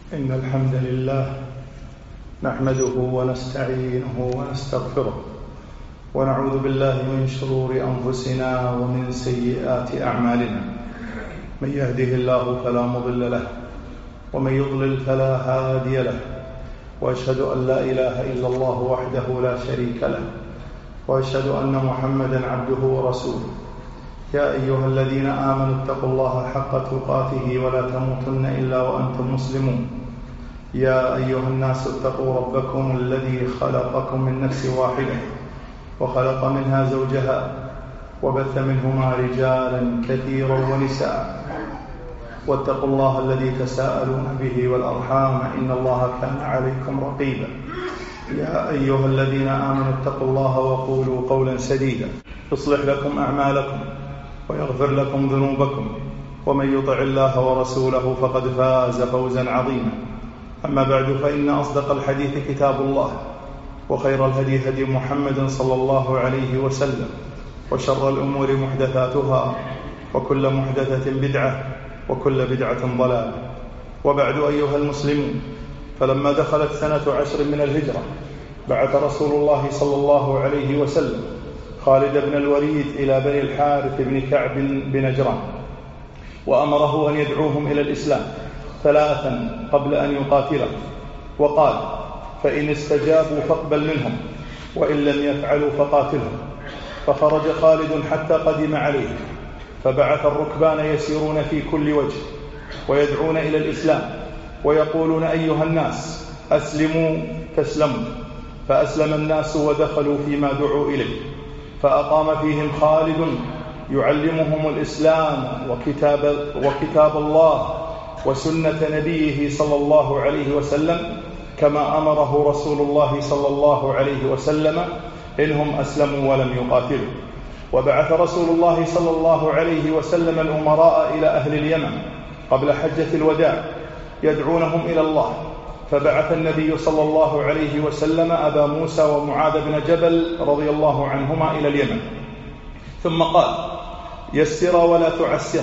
إن الحمد لله نحمده ونستعينه ونستغفره ونعوذ بالله من شرور أنفسنا ومن سيئات أعمالنا. من يهده الله فلا مضل له ومن يضلل فلا هادي له، وأشهد أن لا إله إلا الله وحده لا شريك له، وأشهد أن محمدا عبده ورسوله. يا أيها الذين آمنوا اتقوا الله حق تقاته ولا تموتن إلا وأنتم مسلمون. يا أيها الناس اتقوا ربكم الذي خلقكم من نفس واحدة وخلق منها زوجها وبث منهما رجالا كثيرا ونساء، واتقوا الله الذي تساءلون به والأرحام إن الله كان عليكم رقيبا. يا أيها الذين آمنوا اتقوا الله وقولوا قولا سديدا يصلح لكم أعمالكم ويغفر لكم ذنوبكم، ومن يطع الله ورسوله فقد فاز فوزا عظيما. أما بعد، فإن أصدق الحديث كتاب الله، وخير الهدي هدي محمد صلى الله عليه وسلم، وشر الأمور محدثاتها، وكل محدثة بدعة، وكل بدعة ضلالة. وبعد أيها المسلمون، فلما دخلت سنة 10 من الهجرة بعث رسول الله صلى الله عليه وسلم خالد بن الوليد إلى بني الحارث بن كعب بنجران، وأمره أن يدعوهم إلى الإسلام 3 قبل أن يقاتلهم، وقال: فإن استجابوا فاقبل منهم، وإن لم يفعلوا فقاتلهم. فخرج خالد حتى قدم عليه، فبعث الركبان يسيرون في كل وجه ويدعون إلى الإسلام ويقولون: أيها الناس أسلموا تسلموا. فأسلم الناس ودخلوا فيما دعوا إليه، فأقام فيهم خالد يعلمهم الإسلام وكتاب الله وسنة نبيه صلى الله عليه وسلم، كما أمره رسول الله صلى الله عليه وسلم إنهم أسلموا ولم يقاتلوا. وبعث رسول الله صلى الله عليه وسلم الأمراء إلى أهل اليمن قبل حجة الوداع يدعونهم إلى الله، فبعث النبي صلى الله عليه وسلم أبا موسى ومعاذ بن جبل رضي الله عنهما إلى اليمن، ثم قال: يسر ولا تعسر،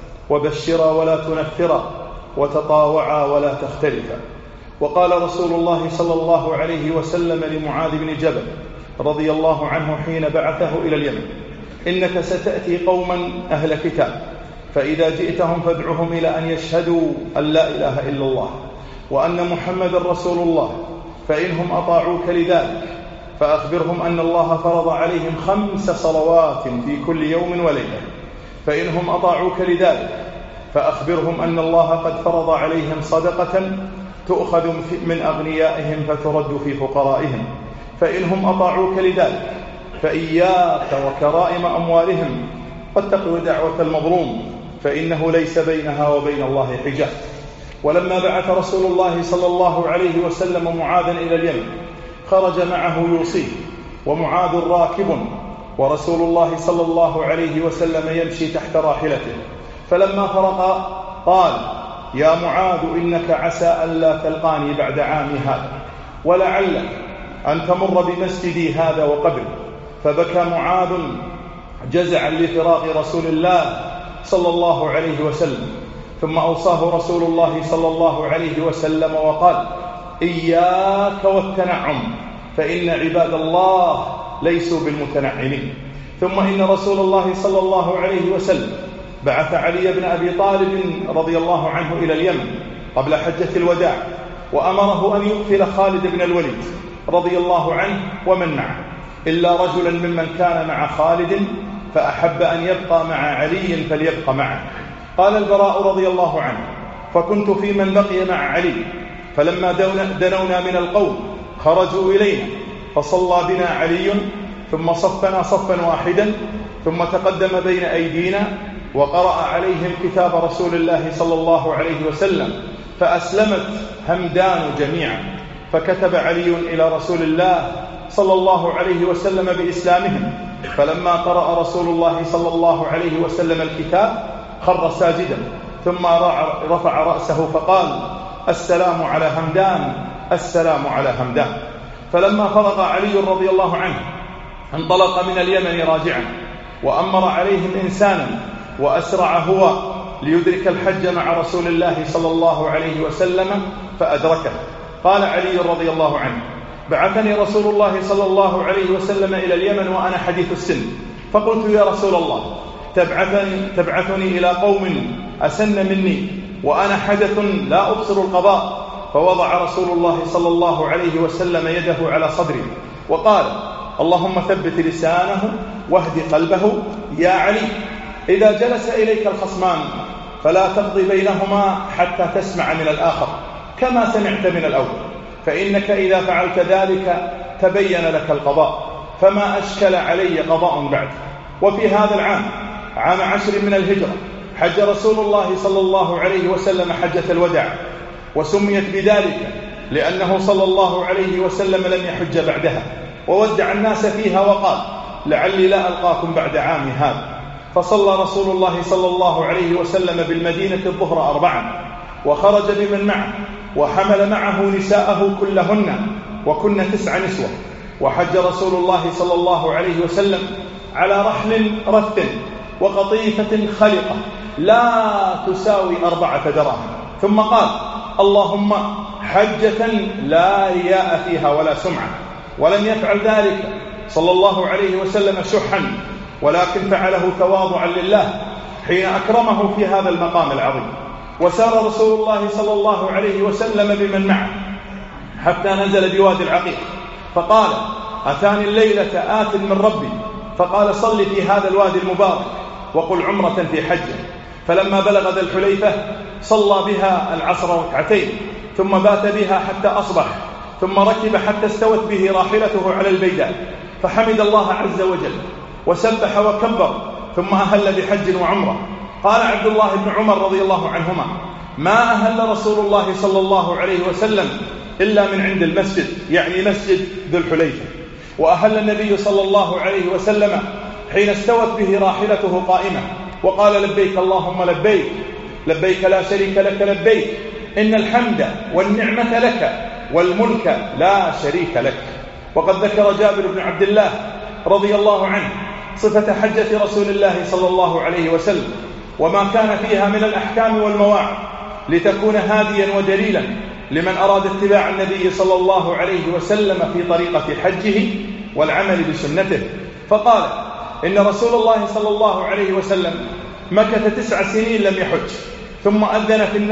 وبشر ولا تنفر، وتطاوعا ولا تختلفا. وقال رسول الله صلى الله عليه وسلم لمعاذ بن جبل رضي الله عنه حين بعثه إلى اليمن: إنك ستأتي قوما أهل كتاب، فإذا جئتهم فادعهم إلى أن يشهدوا أن لا إله إلا الله وأن محمد رسول الله، فإنهم أطاعوك لذلك فأخبرهم أن الله فرض عليهم 5 صلوات في كل يوم وليلة، فإنهم أطاعوك لذلك فأخبرهم أن الله قد فرض عليهم صدقة تؤخذ من أغنيائهم فترد في فقرائهم، فإنهم أطاعوك لذلك فإياك وكرائم أموالهم، واتقوا دعوة المظلوم فإنه ليس بينها وبين الله حجاب. ولما بعث رسول الله صلى الله عليه وسلم معاذا إلى اليمن خرج معه يوصيه، ومعاذ راكب، ورسول الله صلى الله عليه وسلم يمشي تحت راحلته. فلما فرغ قال: يا معاذ، إنك عسى ألا تلقاني بعد عامي هذا، ولعلك أن تمر بمسجدي هذا وقبل. فبكى معاذ جزعا لفراق رسول الله صلى الله عليه وسلم، ثم أوصاه رسول الله صلى الله عليه وسلم وقال: إياك والتنعم، فإن عباد الله ليسوا بالمتنعمين. ثم إن رسول الله صلى الله عليه وسلم بعث علي بن أبي طالب رضي الله عنه إلى اليمن قبل حجة الوداع، وأمره أن يقتل خالد بن الوليد رضي الله عنه ومن معه، إلا رجلا ممن كان مع خالد فأحب أن يبقى مع علي فليبقى معه. قال البراء رضي الله عنه: فكنت في من بقي مع علي، فلما دنونا من القوم خرجوا إلينا، فصلى بنا علي، ثم صفنا صفا واحدا، ثم تقدم بين أيدينا وقرأ عليهم كتاب رسول الله صلى الله عليه وسلم، فأسلمت همدان جميعا، فكتب علي إلى رسول الله صلى الله عليه وسلم بإسلامهم. فلما قرأ رسول الله صلى الله عليه وسلم الكتاب خر ساجدا، ثم رفع رأسه فقال: السلام على همدان، السلام على همدان. فلما فرغ علي رضي الله عنه انطلق من اليمن راجعا، وأمر عليهم إنسانا وأسرع هو ليدرك الحج مع رسول الله صلى الله عليه وسلم فأدركه. قال علي رضي الله عنه: بعثني رسول الله صلى الله عليه وسلم إلى اليمن وأنا حديث السن، فقلت: يا رسول الله، تبعثني إلى قوم أسن مني وأنا حدث لا أبصر القضاء؟ فوضع رسول الله صلى الله عليه وسلم يده على صدري وقال: اللهم ثبت لسانه واهد قلبه يا علي، إذا جلس إليك الخصمان فلا تقضي بينهما حتى تسمع من الآخر كما سمعت من الأول، فإنك إذا فعلت ذلك تبين لك القضاء، فما أشكل علي قضاء بعد. وفي هذا العام، عام 10 من الهجرة، حج رسول الله صلى الله عليه وسلم حجة الوداع، وسميت بذلك لأنه صلى الله عليه وسلم لم يحج بعدها، وودع الناس فيها وقال: لعلي لا ألقاكم بعد عام هذا. فصلى رسول الله صلى الله عليه وسلم بالمدينة الظهر 4، وخرج بمن معه، وحمل معه نساءه كلهن، وكن 9 نسوة. وحج رسول الله صلى الله عليه وسلم على رحل رث وقطيفة خلقة لا تساوي 4 دراهم، ثم قال: اللهم حجة لا رياء فيها ولا سمعة. ولم يفعل ذلك صلى الله عليه وسلم شحا، ولكن فعله تواضعا لله حين أكرمه في هذا المقام العظيم. وسار رسول الله صلى الله عليه وسلم بمن معه حتى نزل بوادي العقيق، فقال: أتاني الليلة آت من ربي، فقال: صل في هذا الوادي المبارك وقل عمرة في حجة. فلما بلغ ذا الحليفة صلى بها العصر 2، ثم بات بها حتى أصبح، ثم ركب حتى استوت به راحلته على البيداء، فحمد الله عز وجل وسبح وكبر، ثم أهل بحج وعمرة. قال عبد الله بن عمر رضي الله عنهما: ما أهل رسول الله صلى الله عليه وسلم إلا من عند المسجد، يعني مسجد ذو الحليفة. وأهل النبي صلى الله عليه وسلم حين استوت به راحلته قائمة، وقال: لبيك اللهم لبيك، لبيك لا شريك لك لبيك، إن الحمد والنعمة لك والملك لا شريك لك. وقد ذكر جابر بن عبد الله رضي الله عنه صفة حجة رسول الله صلى الله عليه وسلم وما كان فيها من الأحكام والمواعظ، لتكون هاديا ودليلا لمن أراد اتباع النبي صلى الله عليه وسلم في طريقة حجه والعمل بسنته. فقال: إن رسول الله صلى الله عليه وسلم مكث 9 سنين لم يحج، ثم أذن في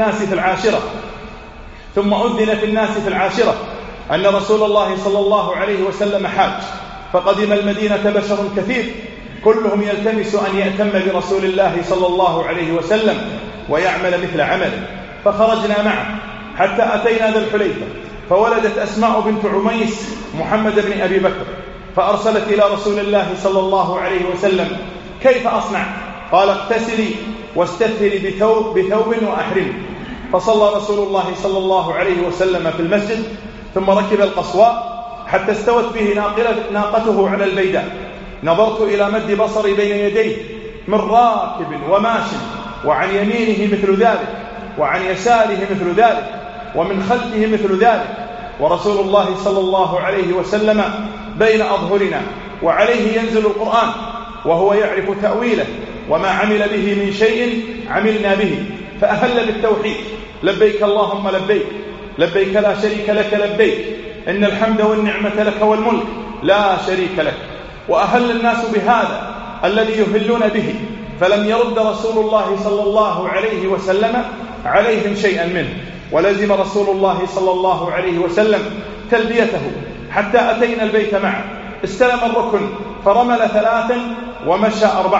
الناس في العاشرة أن رسول الله صلى الله عليه وسلم حاج، فقدم المدينة بشر كثير كلهم يلتمس أن يأتم برسول الله صلى الله عليه وسلم ويعمل مثل عمله، فخرجنا معه حتى أتينا ذا الحليفة، فولدت أسماء بنت عميس محمد بن أبي بكر، فأرسلت إلى رسول الله صلى الله عليه وسلم: كيف أصنع؟ قال: اغتسلي واستثري بثوب وأحرمي. فصلى رسول الله صلى الله عليه وسلم في المسجد، ثم ركب القصواء حتى استوت به ناقته على البيداء. نظرت إلى مد بصري بين يديه من راكب وماش، وعن يمينه مثل ذلك، وعن يساره مثل ذلك، ومن خلفه مثل ذلك، ورسول الله صلى الله عليه وسلم بين أظهرنا، وعليه ينزل القرآن وهو يعرف تأويله، وما عمل به من شيء عملنا به. فأهل بالتوحيد: لبيك اللهم لبيك، لبيك لا شريك لك لبيك، إن الحمد والنعمة لك والملك لا شريك لك. وأهل الناس بهذا الذي يهلون به، فلم يرد رسول الله صلى الله عليه وسلم عليهم شيئا منه، ولزم رسول الله صلى الله عليه وسلم تلبيته حتى أتينا البيت معه. استلم الركن فرمل 3 ومشى 4،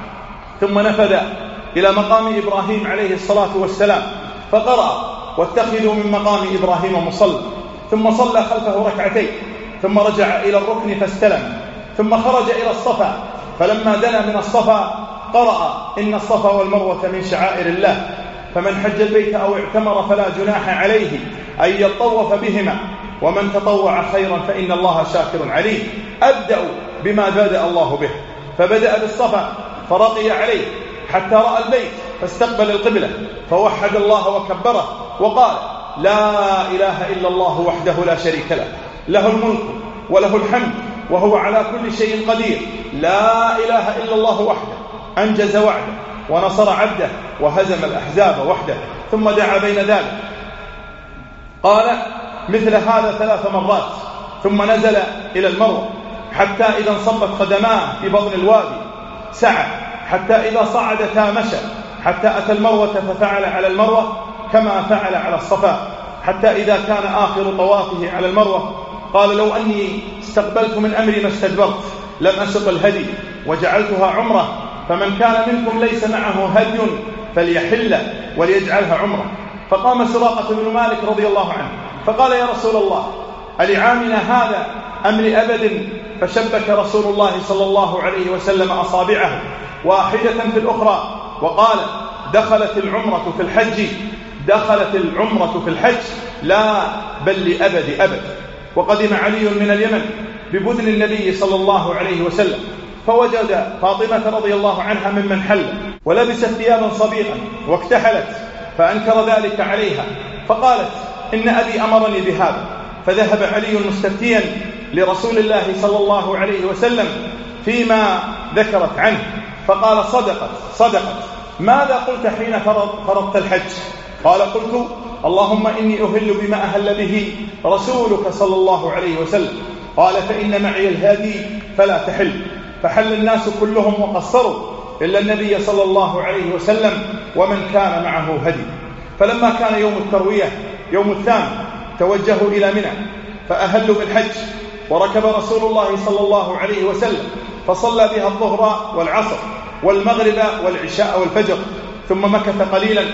ثم نفذ إلى مقام إبراهيم عليه الصلاة والسلام فقرأ: واتخذوا من مقام إبراهيم مصلى، ثم صلى خلفه 2، ثم رجع إلى الركن فاستلم، ثم خرج إلى الصفا، فلما دنا من الصفا قرأ: إن الصفا والمروة من شعائر الله، فمن حج البيت أو اعتمر فلا جناح عليه أن يطوف بهما، ومن تطوع خيرا فإن الله شاكر عليم. أبدأ بما بدأ الله به، فبدأ بالصفا فرقي عليه حتى رأى البيت فاستقبل القبلة، فوحد الله وكبره وقال: لا إله إلا الله وحده لا شريك له، له الملك وله الحمد وهو على كل شيء قدير، لا إله إلا الله وحده أنجز وعده ونصر عبده وهزم الأحزاب وحده، ثم دعا بين ذلك. قال مثل هذا 3 مرات، ثم نزل إلى المروة حتى إذا انصبت قدماه في بطن الوادي سعى، حتى إذا صعدتا مشى، حتى أتى المروة ففعل على المروة كما فعل على الصفا، حتى إذا كان آخر طوافه على المروة قال لو أني استقبلت من أمري ما استدبرت لم أسق الهدي وجعلتها عمرة، فمن كان منكم ليس معه هدي فليحل وليجعلها عمرة. فقام سراقة بن مالك رضي الله عنه فقال يا رسول الله ألعامنا هذا أم لأبد؟ فشبك رسول الله صلى الله عليه وسلم أصابعه واحدة في الأخرى وقال دخلت العمرة في الحج، دخلت العمرة في الحج، لا بل لأبد أبد. وقدم علي من اليمن ببدن النبي صلى الله عليه وسلم فوجد فاطمة رضي الله عنها ممن حل ولبست ثيابا صبيغا واكتحلت، فأنكر ذلك عليها فقالت إن أبي أمرني بهذا. فذهب علي مستفتيا لرسول الله صلى الله عليه وسلم فيما ذكرت عنه فقال صدقت. ماذا قلت حين فرضت الحج؟ قال قلت اللهم إني أهل بما أهل به رسولك صلى الله عليه وسلم. قال فإن معي الهادي فلا تحل. فحل الناس كلهم وقصروا إلا النبي صلى الله عليه وسلم ومن كان معه هدي. فلما كان يوم التروية يوم الثامن توجهوا إلى منى فأهلوا بالحج، وركب رسول الله صلى الله عليه وسلم فصلى بها الظهر والعصر والمغرب والعشاء والفجر، ثم مكث قليلا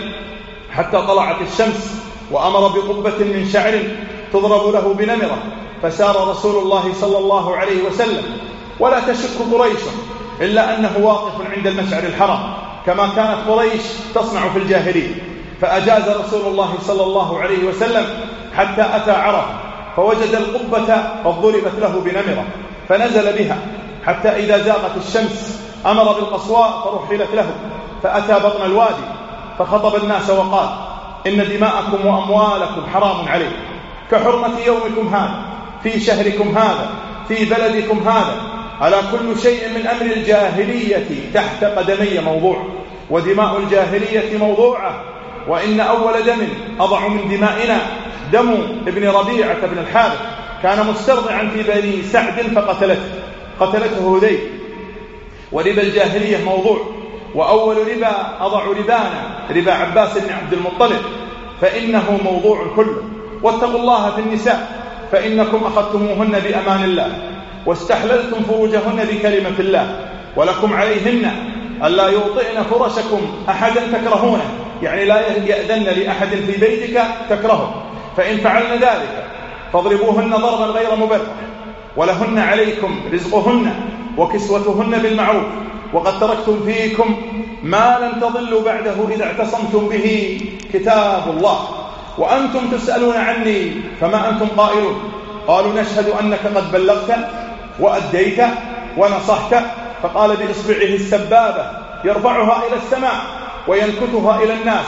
حتى طلعت الشمس، وأمر بقبة من شعر تضرب له بنمرة، فسار رسول الله صلى الله عليه وسلم ولا تشك قريش إلا أنه واقف عند المشعر الحرام كما كانت قريش تصنع في الجاهلية. فأجاز رسول الله صلى الله عليه وسلم حتى أتى عرفة فوجد القبة قد ضربت له بنمرة فنزل بها حتى إذا زاغت الشمس أمر بالقصواء فرحلت له، فأتى بطن الوادي فخطب الناس وقال إن دماءكم وأموالكم حرام عليكم كحرمة يومكم هذا في شهركم هذا في بلدكم هذا، على كل شيء من أمر الجاهلية تحت قدمي موضوع، ودماء الجاهلية موضوعة، وإن أول دم أضع من دمائنا دم ابن ربيعة بن الحارث كان مسترضعا في بني سعد قتلته هذيل، وربا الجاهلية موضوع، وأول ربا أضع ربانا ربا عباس بن عبد المطلب فإنه موضوع كله. واتقوا الله في النساء فإنكم أخذتموهن بأمان الله واستحللتم فروجهن بكلمة الله، ولكم عليهن ألا يوطئن فرشكم أحدا تكرهونه، يعني لا يأذن لأحد في بيتك تكرهه، فإن فعلن ذلك فاضربوهن ضربا غير مبرح، ولهن عليكم رزقهن وكسوتهن بالمعروف، وقد تركتم فيكم ما لن تضلوا بعده إذا اعتصمتم به كتاب الله، وأنتم تسألون عني فما أنتم قائلون؟ قالوا نشهد أنك قد بلغت وأديت ونصحت. فقال بإصبعه السبابة يرفعها إلى السماء وينكتها إلى الناس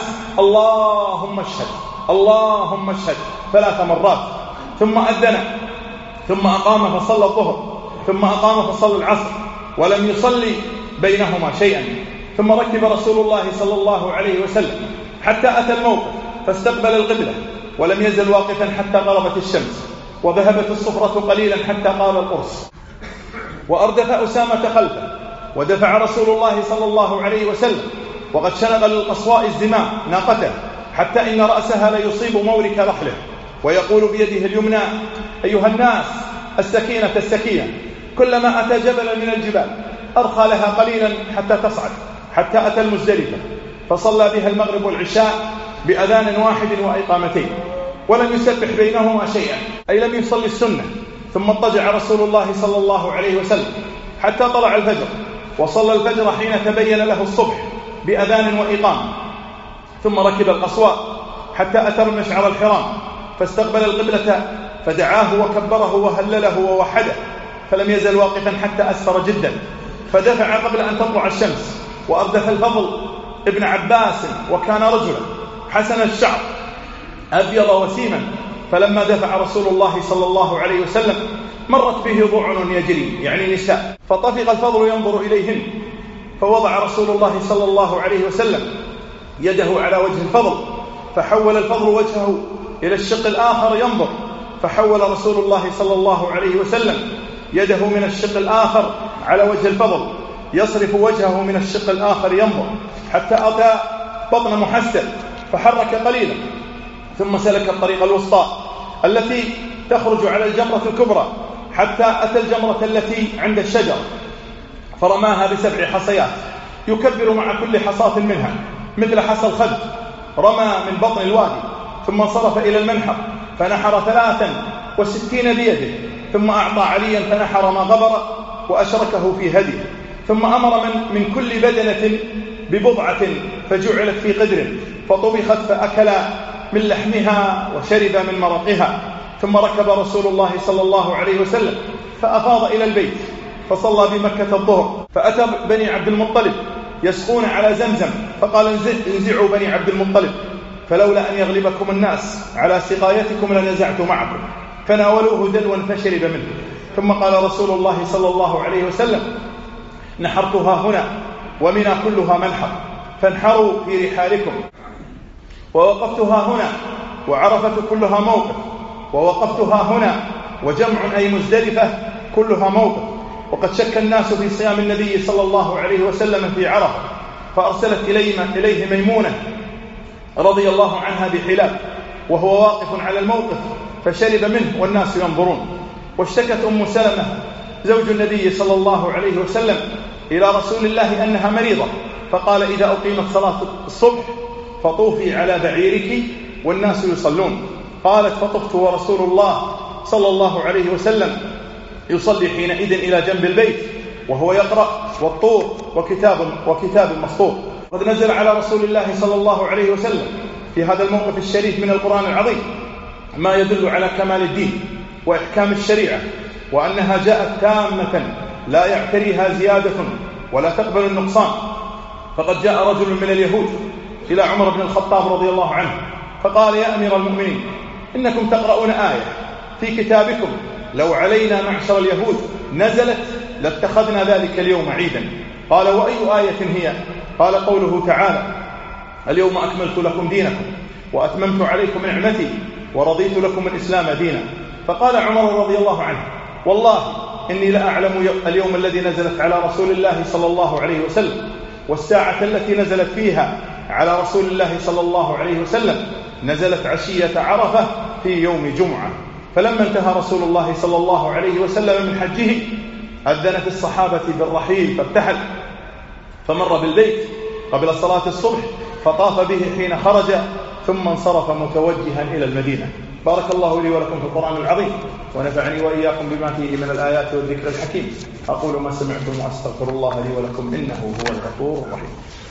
اللهم اشهد اللهم اشهد 3 مرات، ثم أذن، ثم أقام فصلى الظهر، ثم أقام فصلى العصر، ولم يصلي بينهما شيئا. ثم ركب رسول الله صلى الله عليه وسلم حتى أتى الموقف فاستقبل القبلة، ولم يزل واقفا حتى غربت الشمس، وذهبت الصفرة قليلا حتى قال القرص، وأردف أسامة خلفه، ودفع رسول الله صلى الله عليه وسلم وقد شنق للقصواء الزمام ناقته حتى إن رأسها ليصيب مورك رحله، ويقول بيده اليمنى أيها الناس السكينة السكينة. كلما أتى جبلا من الجبال أرخى لها قليلا حتى تصعد، حتى أتى المزدلفة فصلى بها المغرب والعشاء بأذان واحد وإقامتين، ولم يسبح بينهما شيئا، أي لم يصلي السنة. ثم اضطجع رسول الله صلى الله عليه وسلم حتى طلع الفجر، وصلى الفجر حين تبين له الصبح بأذان وإقامة، ثم ركب القصواء حتى أتى المشعر الحرام فاستقبل القبلة فدعاه وكبره وهلله ووحده، فلم يزل واقفا حتى أسفر جدا، فدفع قبل أن تطلع الشمس، وأردف الفضل ابن عباس وكان رجلا حسن الشعر أبيض وسيما، فلما دفع رسول الله صلى الله عليه وسلم مرت به ضعن يجري، يعني نساء، فطفق الفضل ينظر إليهن فوضع رسول الله صلى الله عليه وسلم يده على وجه الفضل، فحول الفضل وجهه إلى الشق الآخر ينظر، فحول رسول الله صلى الله عليه وسلم يده من الشق الآخر على وجه الفضل يصرف وجهه من الشق الآخر ينظر، حتى أتى بطن محسن فحرك قليلا، ثم سلك الطريق الوسطى التي تخرج على الجمرة الكبرى، حتى أتى الجمرة التي عند الشجر فرماها ب7 حصيات، يكبر مع كل حصاة منها مثل حصى الخد. رمى من بطن الوادي، ثم انصرف إلى المنحر فنحر 63 بيده، ثم أعطى عليا فنحر ما غبر وأشركه في هديه، ثم أمر من كل بدنة ببضعة فجعلت في قدر فطبخت فأكل من لحمها وشرب من مرقها. ثم ركب رسول الله صلى الله عليه وسلم فأفاض إلى البيت فصلى بمكة الظهر، فأتى بني عبد المطلب يسقون على زمزم، فقال انزعوا بني عبد المطلب، فلولا أن يغلبكم الناس على سقايتكم لنزعت معكم، فناولوه دلوا فشرب منه. ثم قال رسول الله صلى الله عليه وسلم نحرتها هنا ومنى كلها منحر، فانحروا في رحالكم، ووقفتها هنا وعرفة كلها موقف، ووقفتها هنا وجمع أي مزدلفة كلها موقف. وقد شك الناس في صيام النبي صلى الله عليه وسلم في عرفة، فأرسلت إليه ميمونة رضي الله عنها بحلاب وهو واقف على الموقف، فشرب منه والناس ينظرون. واشتكت أم سلمة زوج النبي صلى الله عليه وسلم إلى رسول الله أنها مريضة، فقال إذا أقيمت صلاة الصبح فطوفي على بعيرك والناس يصلون. قالت فطفت ورسول الله صلى الله عليه وسلم يصلي حينئذ إلى جنب البيت وهو يقرأ والطور وكتاب مسطور. قد نزل على رسول الله صلى الله عليه وسلم في هذا الموقف الشريف من القرآن العظيم ما يدل على كمال الدين وإحكام الشريعة، وأنها جاءت تامة لا يعتريها زيادة ولا تقبل النقصان. فقد جاء رجل من اليهود إلى عمر بن الخطاب رضي الله عنه فقال يا أمير المؤمنين إنكم تقرؤون آية في كتابكم لو علينا معشر اليهود نزلت لاتخذنا ذلك اليوم عيدا. قال وأي آية هي؟ قال قوله تعالى اليوم أكملت لكم دينكم وأتممت عليكم نعمتي ورضيت لكم الإسلام دينا. فقال عمر رضي الله عنه والله إني لأعلم اليوم الذي نزلت على رسول الله صلى الله عليه وسلم والساعة التي نزلت فيها على رسول الله صلى الله عليه وسلم نزلت عشية عرفة في يوم جمعة. فلما انتهى رسول الله صلى الله عليه وسلم من حجه أذنت الصحابة بالرحيل فارتحل، فمر بالبيت قبل صلاة الصبح فطاف به حين خرج، ثم انصرف متوجها إلى المدينة. بارك الله لي ولكم في القرآن العظيم، ونفعني وإياكم بما فيه من الآيات والذكر الحكيم. أقول ما سمعتم وأستغفر الله لي ولكم إنه هو الغفور الرحيم.